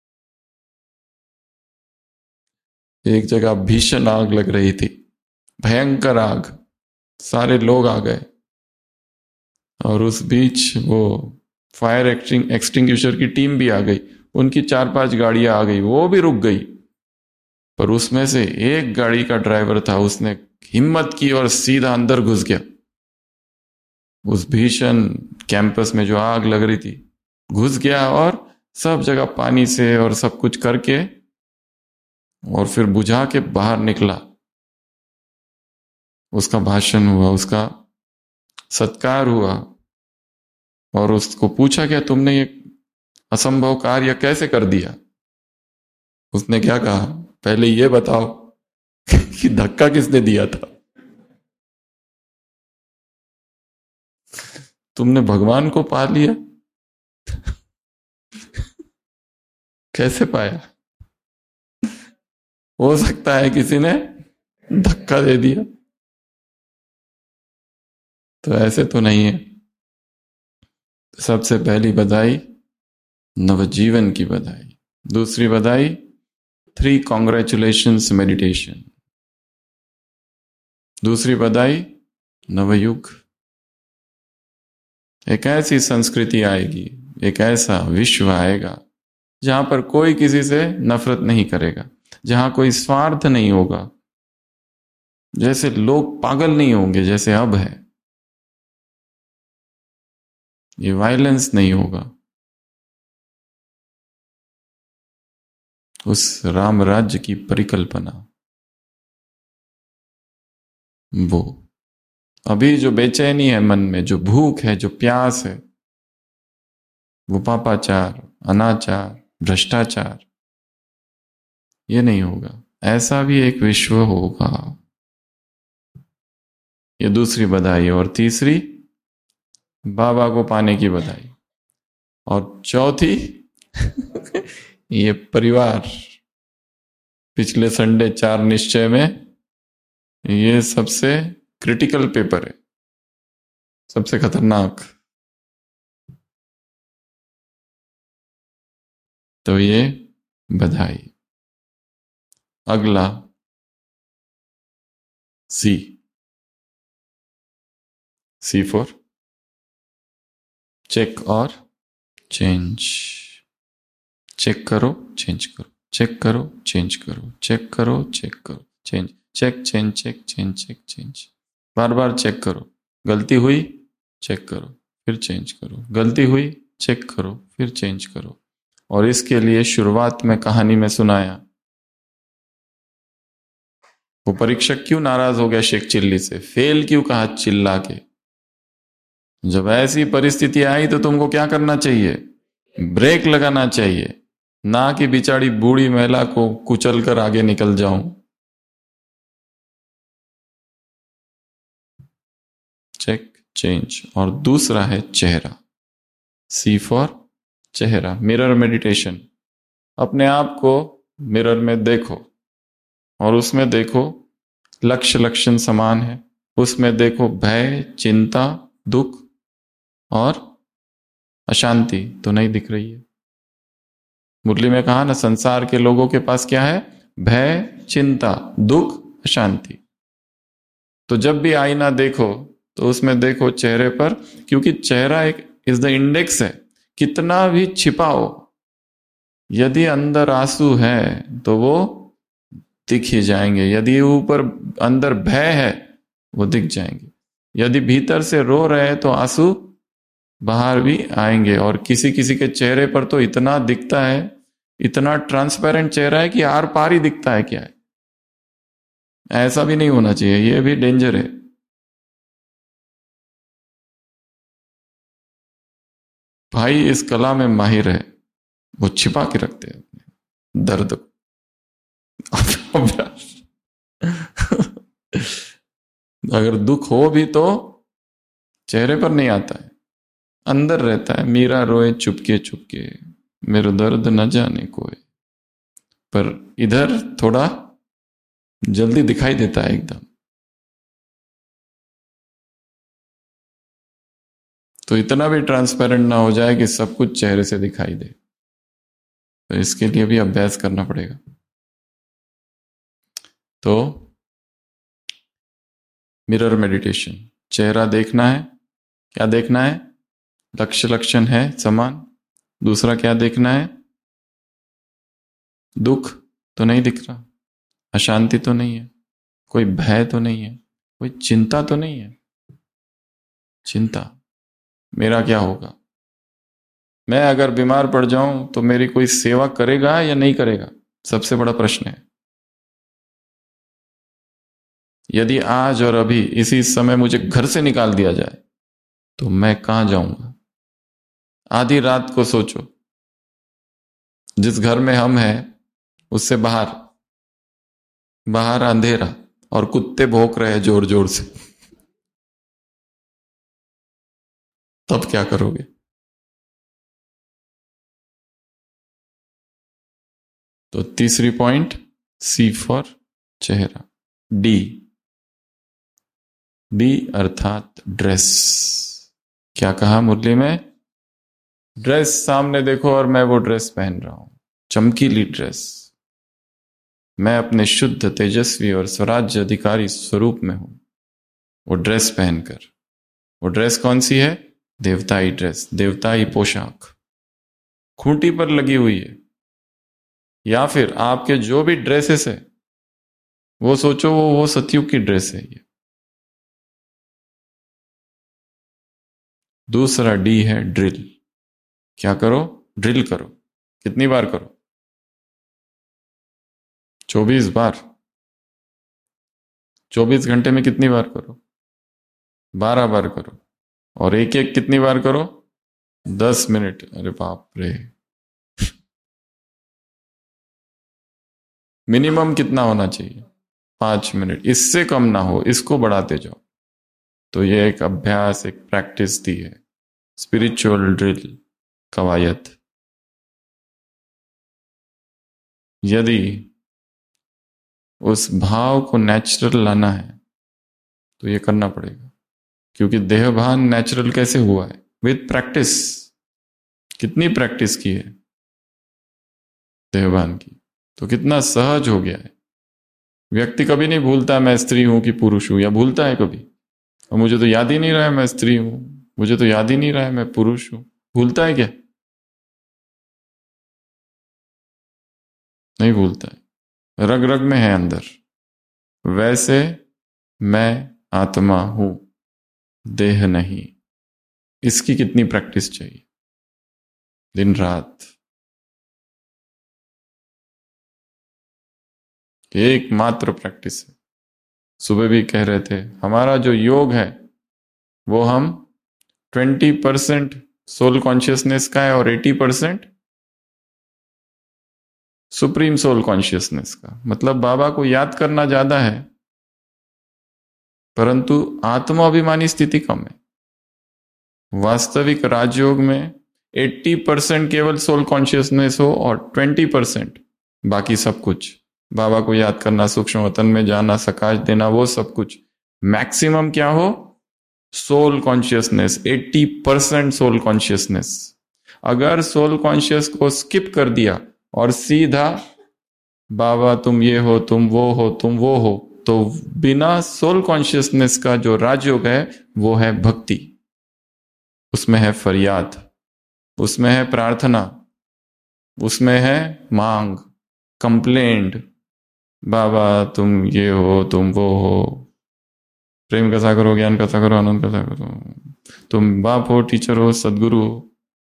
एक जगह भीषण आग लग रही थी, भयंकर आग, सारे लोग आ गए, और उस बीच वो फायर एक्सटिंग्विशर की टीम भी आ गई। उनकी 4-5 गाड़ियां आ गई, वो भी रुक गई। पर उसमें से एक गाड़ी का ड्राइवर था, उसने हिम्मत की और सीधा अंदर घुस गया। उस भीषण कैंपस में जो आग लग रही थी, घुस गया और सब जगह पानी से और सब कुछ करके, और फिर बुझा के बाहर निकला। उसका भाषण हुआ, उसका सत्कार हुआ, और उसको पूछा क्या तुमने ये असंभव कार्य कैसे कर दिया? उसने क्या कहा, पहले ये बताओ कि धक्का किसने दिया था? तुमने भगवान को पा लिया? कैसे पाया? हो सकता है किसी ने धक्का दे दिया, तो ऐसे तो नहीं है। सबसे पहली बधाई नवजीवन की बधाई। दूसरी बधाई 3 कॉन्ग्रेचुलेशंस मेडिटेशन। दूसरी बधाई नवयुग। एक ऐसी संस्कृति आएगी, एक ऐसा विश्व आएगा जहां पर कोई किसी से नफरत नहीं करेगा, जहां कोई स्वार्थ नहीं होगा, जैसे लोग पागल नहीं होंगे जैसे अब है, ये वायलेंस नहीं होगा। उस राम राज्य की परिकल्पना, वो अभी जो बेचैनी है मन में, जो भूख है, जो प्यास है, वो पापाचार, अनाचार, भ्रष्टाचार, ये नहीं होगा। ऐसा भी एक विश्व होगा। ये दूसरी बधाई। और तीसरी बाबा को पाने की बधाई। और चौथी ये परिवार। पिछले संडे 4 निश्चय में ये सबसे क्रिटिकल पेपर है, सबसे खतरनाक। तो ये बधाई। अगला सी फॉर चेक और चेंज। चेक करो, चेंज करो, चेक करो, चेंज करो, चेक करो, चेक करो, change, check, change, check, change, check, change. बार बार चेक करो। गलती हुई, चेक करो, फिर चेंज करो। गलती हुई, चेक करो, फिर चेंज करो। और इसके लिए शुरुआत में कहानी में सुनाया, वो परीक्षक क्यों नाराज हो गया शेख चिल्ली से, फेल क्यों कहा चिल्ला के। जब ऐसी परिस्थिति आई तो तुमको क्या करना चाहिए? ब्रेक लगाना चाहिए, ना कि बिचारी बूढ़ी महिला को कुचल कर आगे निकल जाऊं। Check, change. और दूसरा है चेहरा, सी फॉर चेहरा, मिरर मेडिटेशन। अपने आप को मिरर में देखो, और उसमें देखो लक्ष्य लक्षण समान है। उसमें देखो भय, चिंता, दुख और अशांति तो नहीं दिख रही है। मुरली में कहा ना, संसार के लोगों के पास क्या है? भय, चिंता, दुख, अशांति। तो जब भी आईना देखो तो उसमें देखो चेहरे पर, क्योंकि चेहरा एक इज द इंडेक्स है। कितना भी छिपाओ, यदि अंदर आंसू है तो वो दिख ही जाएंगे। यदि ऊपर अंदर भय है, वो दिख जाएंगे। यदि भीतर से रो रहे हैं तो आंसू बाहर भी आएंगे। और किसी किसी के चेहरे पर तो इतना दिखता है, इतना ट्रांसपेरेंट चेहरा है कि आर पार ही दिखता है क्या है। ऐसा भी नहीं होना चाहिए, ये भी डेंजर है। भाई इस कला में माहिर है, वो छिपा के रखते हैं अपने दर्द को। अगर दुख हो भी तो चेहरे पर नहीं आता है, अंदर रहता है। मीरा रोए चुपके चुपके, मेरा दर्द न जाने कोई। पर इधर थोड़ा जल्दी दिखाई देता है एकदम। तो इतना भी ट्रांसपेरेंट ना हो जाए कि सब कुछ चेहरे से दिखाई दे। तो इसके लिए भी अभ्यास करना पड़ेगा। तो मिरर मेडिटेशन, चेहरा देखना है। क्या देखना है? लक्ष्य लक्षण है समान। दूसरा क्या देखना है? दुख तो नहीं दिख रहा, अशांति तो नहीं है, कोई भय तो नहीं है, कोई चिंता तो नहीं है। चिंता, मेरा क्या होगा, मैं अगर बीमार पड़ जाऊं तो मेरी कोई सेवा करेगा या नहीं करेगा, सबसे बड़ा प्रश्न है। यदि आज और अभी इसी समय मुझे घर से निकाल दिया जाए तो मैं कहां जाऊंगा? आधी रात को सोचो, जिस घर में हम हैं उससे बाहर, बाहर अंधेरा और कुत्ते भौंक रहे हैं जोर जोर से, तब क्या करोगे? तो तीसरी पॉइंट, सी फॉर चेहरा। डी, डी अर्थात ड्रेस। क्या कहा मुरली में? ड्रेस सामने देखो और मैं वो ड्रेस पहन रहा हूं, चमकीली ड्रेस। मैं अपने शुद्ध तेजस्वी और स्वराज्य अधिकारी स्वरूप में हूं, वो ड्रेस पहनकर। वो ड्रेस कौन सी है? देवताई ड्रेस, देवताई पोशाक, खूंटी पर लगी हुई है। या फिर आपके जो भी ड्रेसेस है वो सोचो वो सतयुग की ड्रेस है ये। दूसरा डी है ड्रिल। क्या करो? ड्रिल करो। कितनी बार करो? 24 बार। 24 घंटे में कितनी बार करो? 12 बार करो। और एक एक कितनी बार करो? 10 मिनट। अरे बाप रे, मिनिमम कितना होना चाहिए? 5 मिनट, इससे कम ना हो, इसको बढ़ाते जाओ। तो ये एक अभ्यास, एक प्रैक्टिस दी है, स्पिरिचुअल ड्रिल, कवायद। यदि उस भाव को नेचुरल लाना है तो ये करना पड़ेगा, क्योंकि देहभान नेचुरल कैसे हुआ है? With practice. कितनी प्रैक्टिस की है देहभान की, तो कितना सहज हो गया है। व्यक्ति कभी नहीं भूलता मैं स्त्री हूं कि पुरुष हूं, या भूलता है कभी? और मुझे तो याद ही नहीं रहा है मैं स्त्री हूं, मुझे तो याद ही नहीं रहा है मैं पुरुष हूं। भूलता है क्या? नहीं भूलता है, रग रग में है अंदर। वैसे मैं आत्मा हूं, देह नहीं। इसकी कितनी प्रैक्टिस चाहिए? दिन रात। एकमात्र प्रैक्टिस है। सुबह भी कह रहे थे हमारा जो योग है वो हम 20% सोल कॉन्शियसनेस का है और 80% सुप्रीम सोल कॉन्शियसनेस का। मतलब बाबा को याद करना ज्यादा है परंतु आत्माभिमानी स्थिति कम है। वास्तविक राजयोग में 80% केवल सोल कॉन्शियसनेस हो और 20% बाकी सब कुछ, बाबा को याद करना, सूक्ष्म वतन में जाना, सकाश देना, वो सब कुछ। मैक्सिमम क्या हो? Soul consciousness, 80% soul consciousness. अगर सोल कॉन्शियस को स्किप कर दिया और सीधा बाबा तुम ये हो, तुम वो हो, तुम वो हो, तो बिना सोल कॉन्शियसनेस का जो राजयोग है वो है भक्ति। उसमें है फरियाद, उसमें है प्रार्थना, उसमें है मांग, कंप्लेंट। बाबा तुम ये हो, तुम वो हो, प्रेम का सागर हो, ज्ञान का सागर हो, आनंद का सागर हो, तुम बाप हो, टीचर हो, सदगुरु हो।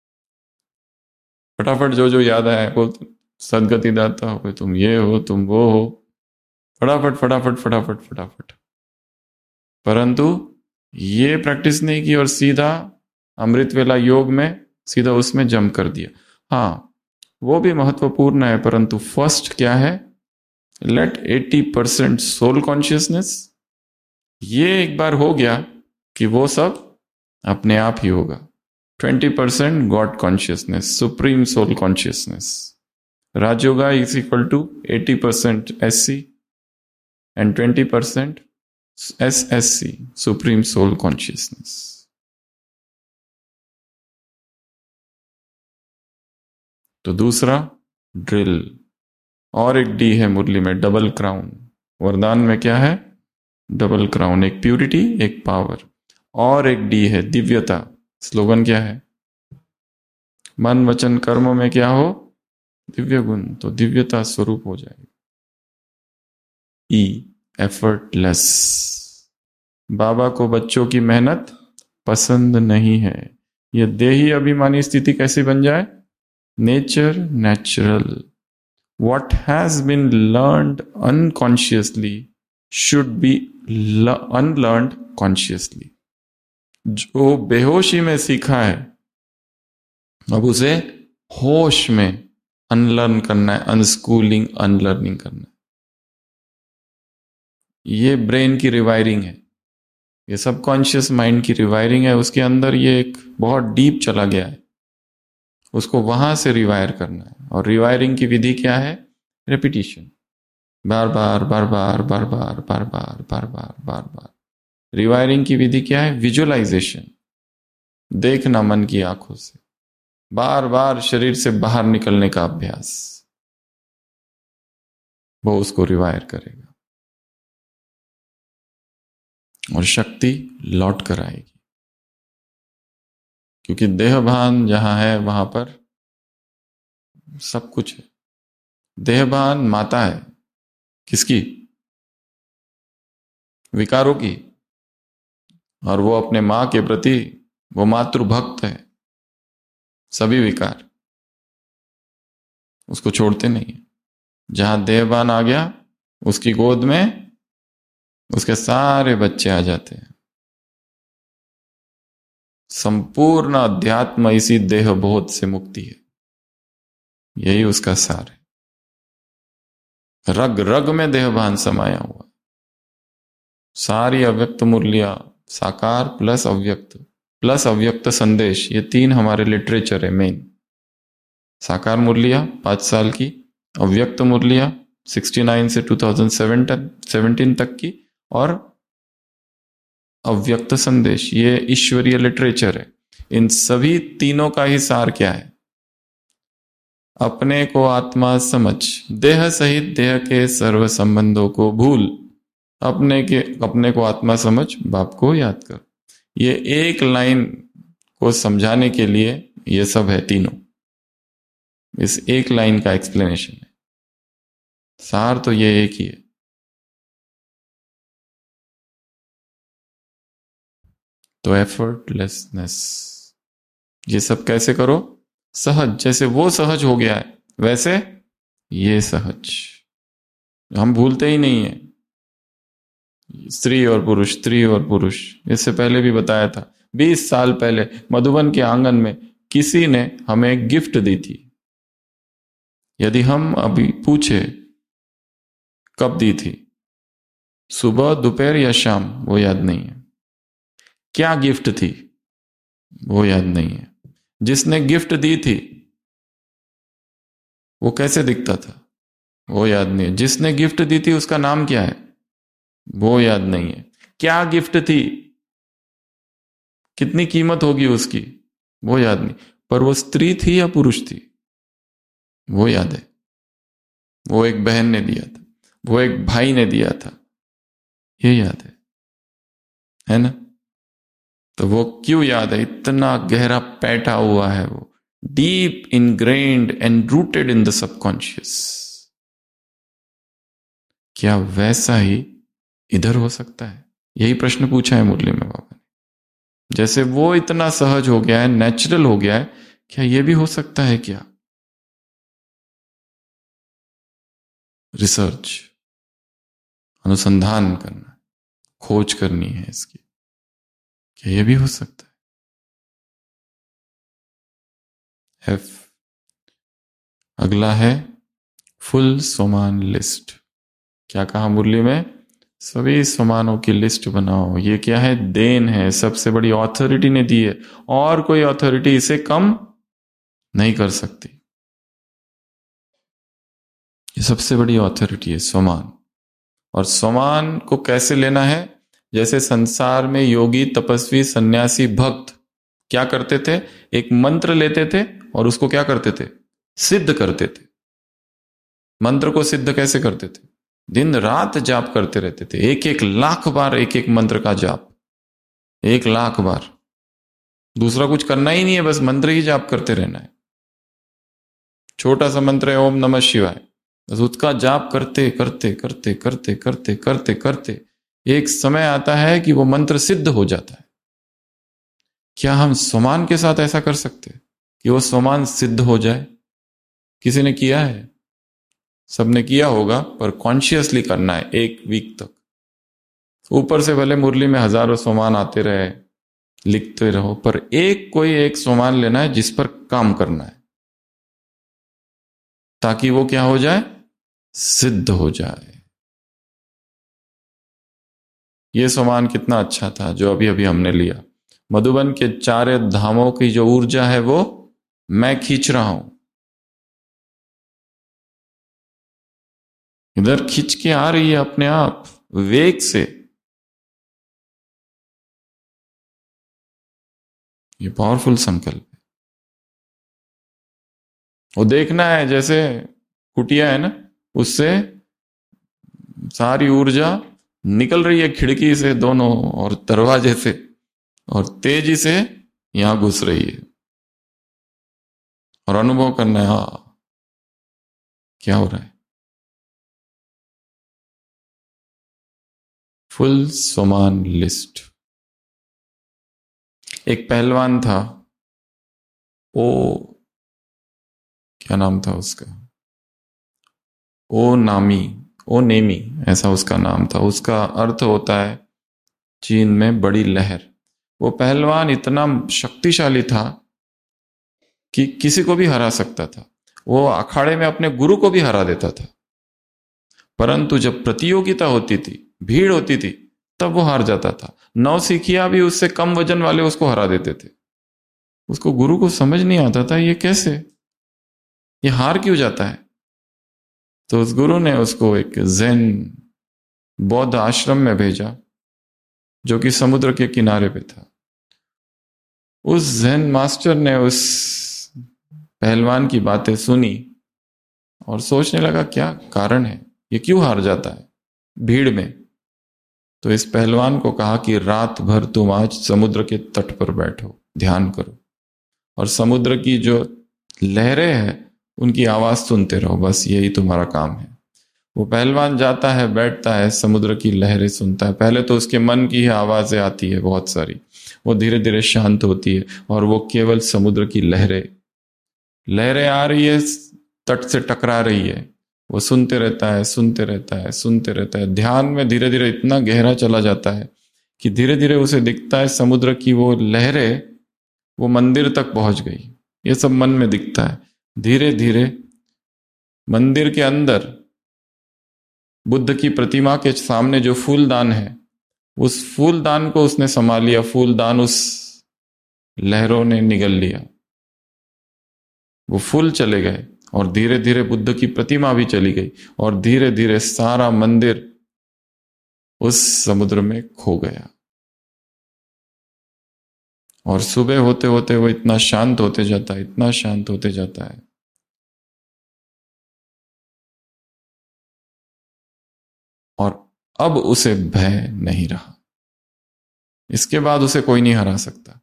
फटाफट जो जो याद आए बोल, सदगति दाता हो, तुम ये हो, तुम वो हो, फटाफट फटाफट फटाफट फटाफट। परंतु ये प्रैक्टिस नहीं की और सीधा अमृत वेला योग में सीधा उसमें जम कर दिया। हाँ, वो भी महत्वपूर्ण है, परंतु फर्स्ट क्या है? Let 80% soul consciousness. ये एक बार हो गया कि वो सब अपने आप ही होगा। 20% God consciousness, supreme soul consciousness. Rajyoga is equal to 80% SC and 20% SSC, supreme soul consciousness. तो दूसरा ड्रिल। और एक डी है मुरली में, डबल क्राउन। वरदान में क्या है? डबल क्राउन, एक प्यूरिटी, एक पावर। और एक डी है दिव्यता। स्लोगन क्या है? मन वचन कर्म में क्या हो? दिव्य गुण। तो दिव्यता स्वरूप हो जाएगी। ई, एफर्टलेस। बाबा को बच्चों की मेहनत पसंद नहीं है। यह देही अभिमानी स्थिति कैसे बन जाए? Nature, natural. What has been learned unconsciously should be unlearned consciously. जो बेहोशी में सीखा है, अब उसे होश में अनलर्न करना है, अनस्कूलिंग, अनलर्निंग करना है। ये ब्रेन की रिवायरिंग है, ये सबकॉन्शियस माइंड की रिवायरिंग है। उसके अंदर ये एक बहुत डीप चला गया है, उसको वहां से रिवायर करना है। और रिवायरिंग की विधि क्या है? रेपिटिशन। बार बार बार बार बार बार बार बार बार बार बार बार। रिवायरिंग की विधि क्या है? विजुअलाइजेशन, देखना मन की आंखों से, बार बार शरीर से बाहर निकलने का अभ्यास, वो उसको रिवायर करेगा और शक्ति लौट कर आएगी। क्योंकि देहभान जहां है वहां पर सब कुछ है। देहभान माता है, किसकी? विकारों की। और वो अपने मां के प्रति वो मातृभक्त है। सभी विकार उसको छोड़ते नहीं है। जहां देहभान आ गया, उसकी गोद में उसके सारे बच्चे आ जाते हैं। संपूर्ण अध्यात्म इसी देह बोध से मुक्ति है, यही उसका सार है। रग रग में देहभान समाया हुआ। सारी अव्यक्त मुरलियां, साकार प्लस अव्यक्त संदेश, ये तीन हमारे लिटरेचर है मेन। साकार मुरलियां 5 साल की, अव्यक्त मुरलियां 69 से 2017 तक की, और अव्यक्त संदेश, ये ईश्वरीय लिटरेचर है। इन सभी तीनों का ही सार क्या है? अपने को आत्मा समझ, देह सहित देह के सर्व संबंधों को भूल, अपने को आत्मा समझ, बाप को याद कर। ये एक लाइन को समझाने के लिए ये सब है तीनों। इस एक लाइन का एक्सप्लेनेशन है। सार तो ये एक ही है। तो एफर्टलेसनेस, ये सब कैसे करो? सहज। जैसे वो सहज हो गया है, वैसे ये सहज। हम भूलते ही नहीं है। स्त्री और पुरुष, स्त्री और पुरुष, इससे पहले भी बताया था। 20 साल पहले मधुबन के आंगन में किसी ने हमें गिफ्ट दी थी। यदि हम अभी पूछे कब दी थी, सुबह, दोपहर या शाम, वो याद नहीं है। क्या गिफ्ट थी, वो याद नहीं है। जिसने गिफ्ट दी थी वो कैसे दिखता था, वो याद नहीं है। जिसने गिफ्ट दी थी उसका नाम क्या है, वो याद नहीं है। क्या गिफ्ट थी, कितनी कीमत होगी उसकी, वो याद नहीं। पर वो स्त्री थी या पुरुष थी, वो याद है। वो एक बहन ने दिया था, वो एक भाई ने दिया था, ये याद है ना? तो वो क्यों याद है? इतना गहरा पैठा हुआ है वो, deep ingrained and rooted in the subconscious. क्या वैसा ही इधर हो सकता है? यही प्रश्न पूछा है मुरली में बाबा ने। जैसे वो इतना सहज हो गया है, नेचुरल हो गया है, क्या ये भी हो सकता है क्या? रिसर्च, अनुसंधान करना, खोज करनी है इसकी, क्या ये भी हो सकता है? एफ, अगला है फुल सोमान लिस्ट। क्या कहा मुरली में? सभी सोमानों की लिस्ट बनाओ। ये क्या है? देन है, सबसे बड़ी ऑथोरिटी ने दी है, और कोई ऑथोरिटी इसे कम नहीं कर सकती। ये सबसे बड़ी ऑथोरिटी है सोमान। और सोमान को कैसे लेना है? जैसे संसार में योगी, तपस्वी, सन्यासी, भक्त क्या करते थे? एक मंत्र लेते थे और उसको क्या करते थे? सिद्ध करते थे। मंत्र को सिद्ध कैसे करते थे? दिन रात जाप करते रहते थे, 1,00,000 बार एक एक मंत्र का जाप, 1,00,000 बार। दूसरा कुछ करना ही नहीं है, बस मंत्र ही जाप करते रहना है। छोटा सा मंत्र है ओम नमः शिवाय, बस उसका जाप करते करते करते करते करते करते करते एक समय आता है कि वो मंत्र सिद्ध हो जाता है। क्या हम स्वमान के साथ ऐसा कर सकते कि वो स्वमान सिद्ध हो जाए? किसी ने किया है? सबने किया होगा, पर कॉन्शियसली करना है 1 वीक तक। ऊपर से भले मुरली में हजारों स्वमान आते रहे, लिखते रहो, पर कोई एक स्वमान लेना है जिस पर काम करना है, ताकि वो क्या हो जाए? सिद्ध हो जाए। ये स्वमान कितना अच्छा था जो अभी अभी हमने लिया। मधुबन के 4 धामों की जो ऊर्जा है वो मैं खींच रहा हूं, इधर खींच के आ रही है अपने आप वेग से। ये पावरफुल संकल्प है। वो देखना है जैसे कुटिया है ना, उससे सारी ऊर्जा निकल रही है खिड़की से दोनों और दरवाजे से, और तेजी से यहां घुस रही है, और अनुभव करना है हाँ क्या हो रहा है। फुल स्वमान लिस्ट। एक पहलवान था, ओ क्या नाम था उसका, ओ नामी, ओ नेमी, ऐसा उसका नाम था। उसका अर्थ होता है चीन में बड़ी लहर। वो पहलवान इतना शक्तिशाली था कि किसी को भी हरा सकता था। वो अखाड़े में अपने गुरु को भी हरा देता था, परंतु जब प्रतियोगिता होती थी, भीड़ होती थी, तब वो हार जाता था। नौसिखिया भी उससे कम वजन वाले उसको हरा देते थे। उसको गुरु को समझ नहीं आता था ये कैसे, ये हार क्यों जाता है। तो उस गुरु ने उसको एक ज़ेन बौद्ध आश्रम में भेजा जो कि समुद्र के किनारे पे था। उस ज़ेन मास्टर ने उस पहलवान की बातें सुनी और सोचने लगा क्या कारण है, ये क्यों हार जाता है भीड़ में। तो इस पहलवान को कहा कि रात भर तुम आज समुद्र के तट पर बैठो, ध्यान करो, और समुद्र की जो लहरें हैं उनकी आवाज सुनते रहो, बस यही तुम्हारा काम है। वो पहलवान जाता है, बैठता है, समुद्र की लहरें सुनता है। पहले तो उसके मन की ही आवाजें आती है बहुत सारी, वो धीरे धीरे शांत होती है और वो केवल समुद्र की लहरें लहरें आ रही है, तट से टकरा रही है, वो सुनते रहता है, सुनते रहता है, सुनते रहता है। ध्यान में धीरे धीरे इतना गहरा चला जाता है कि धीरे धीरे उसे दिखता है समुद्र की वो लहरें वो मंदिर तक पहुंच गई। ये सब मन में दिखता है। धीरे धीरे मंदिर के अंदर बुद्ध की प्रतिमा के सामने जो फूलदान है, उस फूलदान को उसने संभाल लिया, फूलदान उस लहरों ने निगल लिया, वो फूल चले गए, और धीरे धीरे बुद्ध की प्रतिमा भी चली गई, और धीरे धीरे सारा मंदिर उस समुद्र में खो गया। और सुबह होते होते वो इतना शांत होते जाता है, इतना शांत होते जाता है, और अब उसे भय नहीं रहा। इसके बाद उसे कोई नहीं हरा सकता।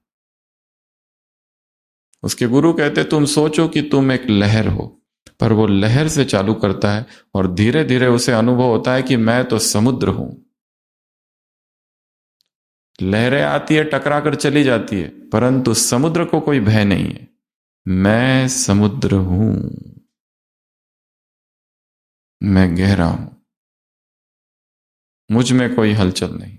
उसके गुरु कहते तुम सोचो कि तुम एक लहर हो, पर वो लहर से चालू करता है और धीरे धीरे उसे अनुभव होता है कि मैं तो समुद्र हूं। लहरें आती है, टकरा कर चली जाती है, परंतु समुद्र को कोई भय नहीं है। मैं समुद्र हूं, मैं गहरा हूं, मुझ में कोई हलचल नहीं।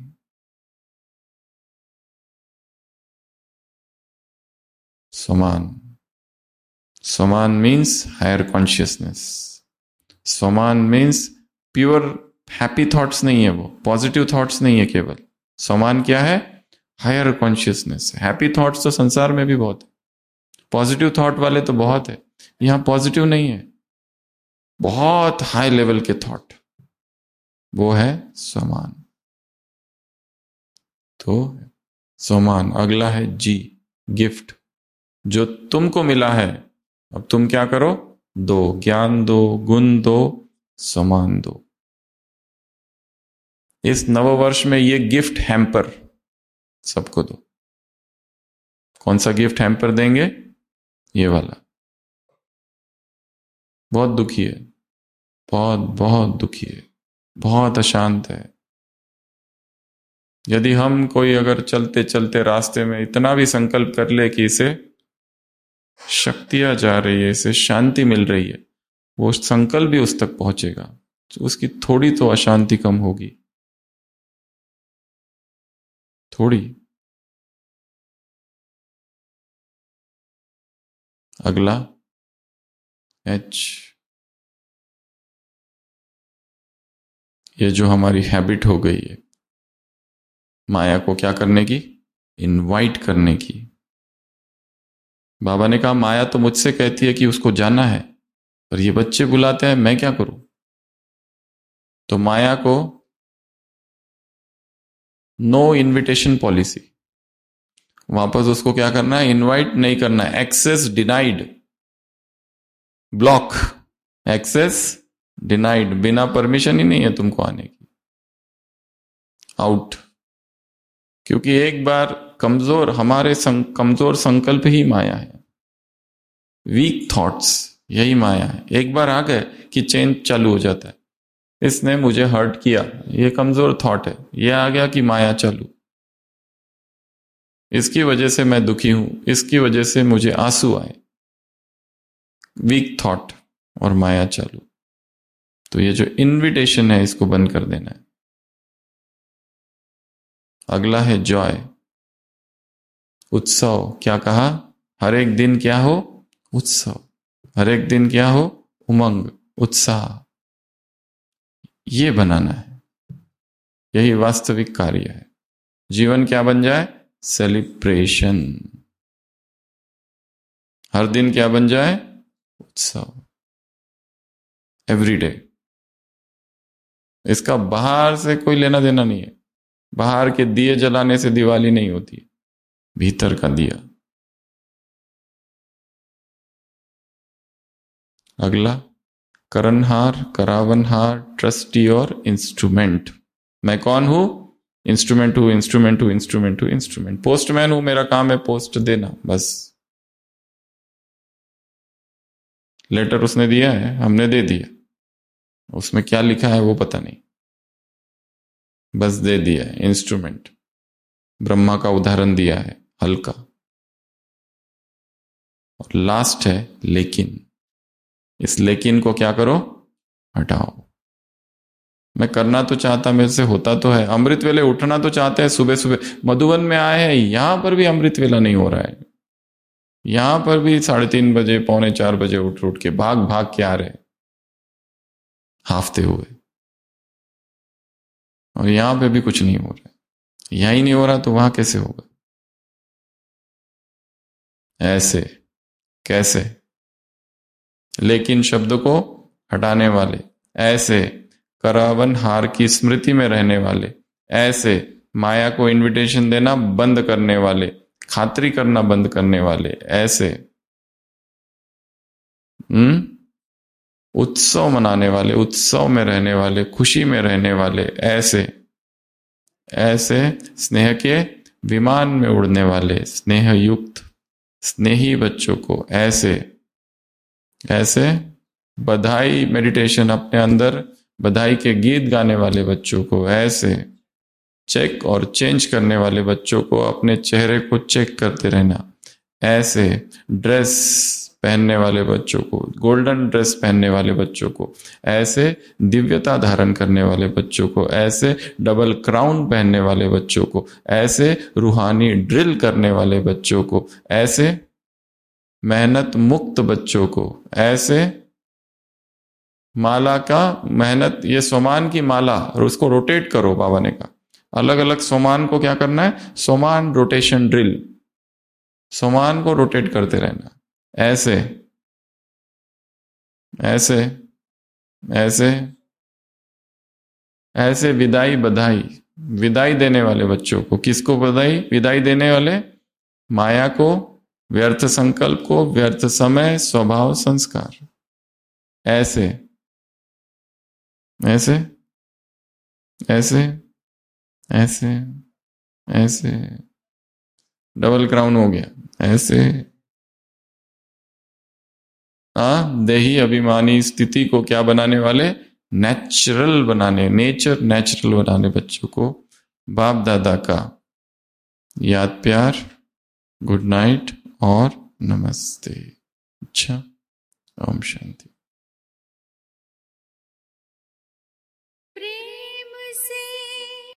समान, समान मीन्स हायर कॉन्शियसनेस। समान मीन्स प्योर हैप्पी थॉट्स नहीं है, वो पॉजिटिव थॉट्स नहीं है केवल। समान क्या है? Higher consciousness. हैप्पी थॉट्स तो संसार में भी बहुत है, पॉजिटिव थॉट वाले तो बहुत है। यहां पॉजिटिव नहीं है, बहुत हाई लेवल के थॉट, वो है समान। तो समान। अगला है जी, गिफ्ट, जो तुमको मिला है। अब तुम क्या करो? दो, ज्ञान दो, गुण दो, सम्मान दो। इस नववर्ष में ये गिफ्ट हैम्पर सबको दो। कौन सा गिफ्ट हैम्पर देंगे? ये वाला। बहुत दुखी है, बहुत बहुत दुखी है, बहुत अशांत है। यदि हम कोई अगर चलते चलते रास्ते में इतना भी संकल्प कर ले कि इसे शक्तियां जा रही है, इसे शांति मिल रही है, वो संकल्प भी उस तक पहुंचेगा, तो उसकी थोड़ी तो अशांति कम होगी, थोड़ी। अगला एच, ये जो हमारी हैबिट हो गई है माया को क्या करने की? इनवाइट करने की। बाबा ने कहा माया तो मुझसे कहती है कि उसको जाना है, पर ये बच्चे बुलाते हैं, मैं क्या करूं? तो माया को नो इनविटेशन पॉलिसी, वापस उसको क्या करना है? इनवाइट नहीं करना है। Access denied, block, access denied, बिना परमिशन ही नहीं है तुमको आने की, आउट। क्योंकि एक बार कमजोर, हमारे कमजोर संकल्प ही माया है, वीक थॉट्स यही माया है। एक बार आ गए कि चेंज चालू हो जाता है। इसने मुझे हर्ट किया, ये कमजोर थॉट है, ये आ गया कि माया चालू, इसकी वजह से मैं दुखी हूं, इसकी वजह से मुझे आंसू आए, वीक थॉट और माया चालू। तो ये जो इनविटेशन है इसको बंद कर देना है। अगला है जॉय, उत्सव। क्या कहा? हर एक दिन क्या हो? उत्सव। हर एक दिन क्या हो? उमंग, उत्साह। ये बनाना है, यही वास्तविक कार्य है। जीवन क्या बन जाए? सेलिब्रेशन। हर दिन क्या बन जाए? उत्सव, एवरीडे। इसका बाहर से कोई लेना देना नहीं है। बाहर के दिए जलाने से दिवाली नहीं होती, भीतर का दिया। अगला करनहार, करावनहार, ट्रस्टी और इंस्ट्रूमेंट। मैं कौन हूं? इंस्ट्रूमेंट हूं, इंस्ट्रूमेंट हूं, इंस्ट्रूमेंट हूं, इंस्ट्रूमेंट। पोस्टमैन हूं, मेरा काम है पोस्ट देना, बस। लेटर उसने दिया है, हमने दे दिया, उसमें क्या लिखा है वो पता नहीं, बस दे दिया है। इंस्ट्रूमेंट। ब्रह्मा का उदाहरण दिया है, हल्का। और लास्ट है लेकिन। इस लेकिन को क्या करो? हटाओ। मैं करना तो चाहता, मेरे से होता तो है, अमृत वेले उठना तो चाहते हैं, सुबह सुबह मधुबन में आए हैं, यहां पर भी अमृत वेला नहीं हो रहा है। यहां पर भी 3:30 बजे, 3:45 बजे उठ उठ के भाग भाग के आ रहे, हाफते हुए, और यहां पे भी कुछ नहीं हो रहा है। यहां ही नहीं हो रहा तो वहां कैसे होगा? ऐसे कैसे? लेकिन शब्द को हटाने वाले, ऐसे करावन हार की स्मृति में रहने वाले, ऐसे माया को इनविटेशन देना बंद करने वाले, खातरी करना बंद करने वाले, ऐसे उत्सव मनाने वाले, उत्सव में रहने वाले, खुशी में रहने वाले, ऐसे ऐसे स्नेह के विमान में उड़ने वाले, स्नेह युक्त स्नेही बच्चों को, ऐसे ऐसे बधाई मेडिटेशन अपने अंदर, बधाई के गीत गाने वाले बच्चों को, ऐसे चेक और चेंज करने वाले बच्चों को, अपने चेहरे को चेक करते रहना, ऐसे ड्रेस पहनने वाले बच्चों को, गोल्डन ड्रेस पहनने वाले बच्चों को, ऐसे दिव्यता धारण करने वाले बच्चों को, ऐसे डबल क्राउन पहनने वाले बच्चों को, ऐसे रूहानी ड्रिल करने वाले बच्चों को, ऐसे मेहनत मुक्त बच्चों को, ऐसे माला का मेहनत, ये सोमान की माला, और उसको रोटेट करो। बाबा ने कहा अलग अलग सोमान को क्या करना है? सोमान रोटेशन ड्रिल, सोमान को रोटेट करते रहना, ऐसे ऐसे ऐसे ऐसे विदाई, बधाई, विदाई देने वाले बच्चों को। किसको बधाई? विदाई देने वाले माया को, व्यर्थ संकल्प को, व्यर्थ समय, स्वभाव, संस्कार। ऐसे ऐसे ऐसे ऐसे ऐसे, डबल क्राउन हो गया, ऐसे। देही अभिमानी स्थिति को क्या बनाने वाले? नेचुरल बनाने, नेचुरल बनाने बच्चों को बाप दादा का याद प्यार, गुड नाइट और नमस्ते। अच्छा, ओम शांति।